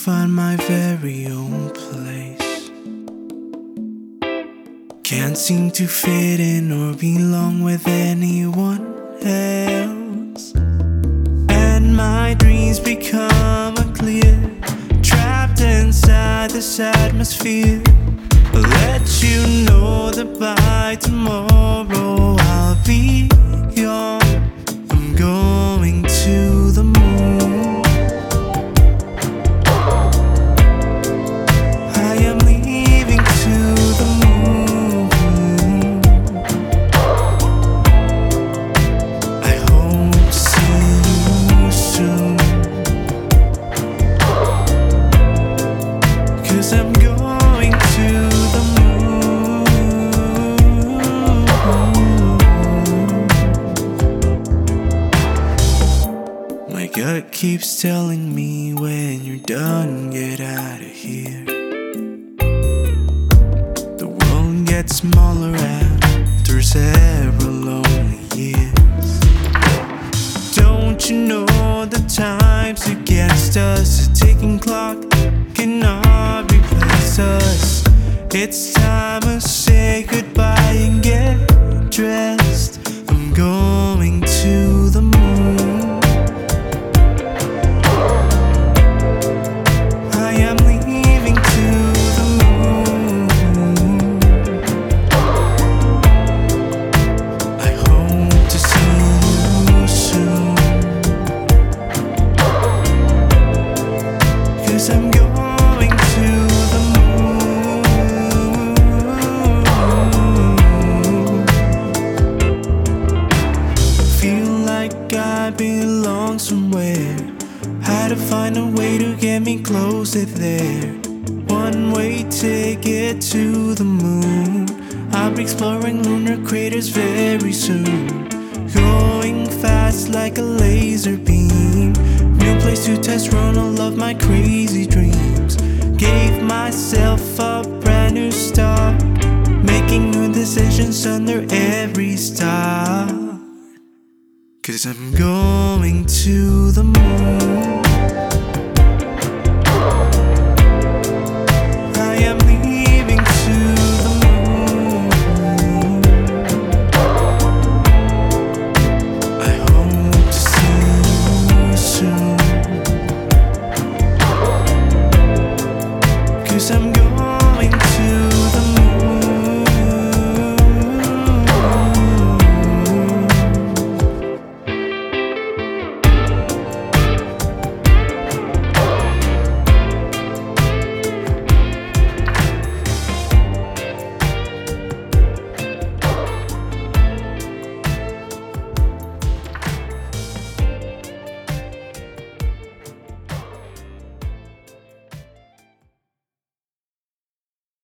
find my very own place. Can't seem to fit in or belong with anyone else. And my dreams become unclear, trapped inside this atmosphere. Let you know that by tomorrow I'll be gone. I'm going to the moon. I am leaving to the moon. I hope to see you soon, 'cause I'm going to the moon. My gut keeps telling me when you're done, get out of here. The world gets smaller after several lonely years. Don't you know the time's against us? A ticking clock cannot replace us. It's time to say goodbye and get dressed. I'm going to the moon. I am leaving to the moon. I hope to see you soon, 'cause I'm going to the moon. Feel like I belong somewhere. Had to find a way to get me closer there. One-way ticket to the moon. I'll be exploring lunar craters very soon. Going fast like a laser beam. New place to test run all of my crazy dreams. Gave myself a brand new start, making new decisions under every star. 'Cause I'm going to the moon.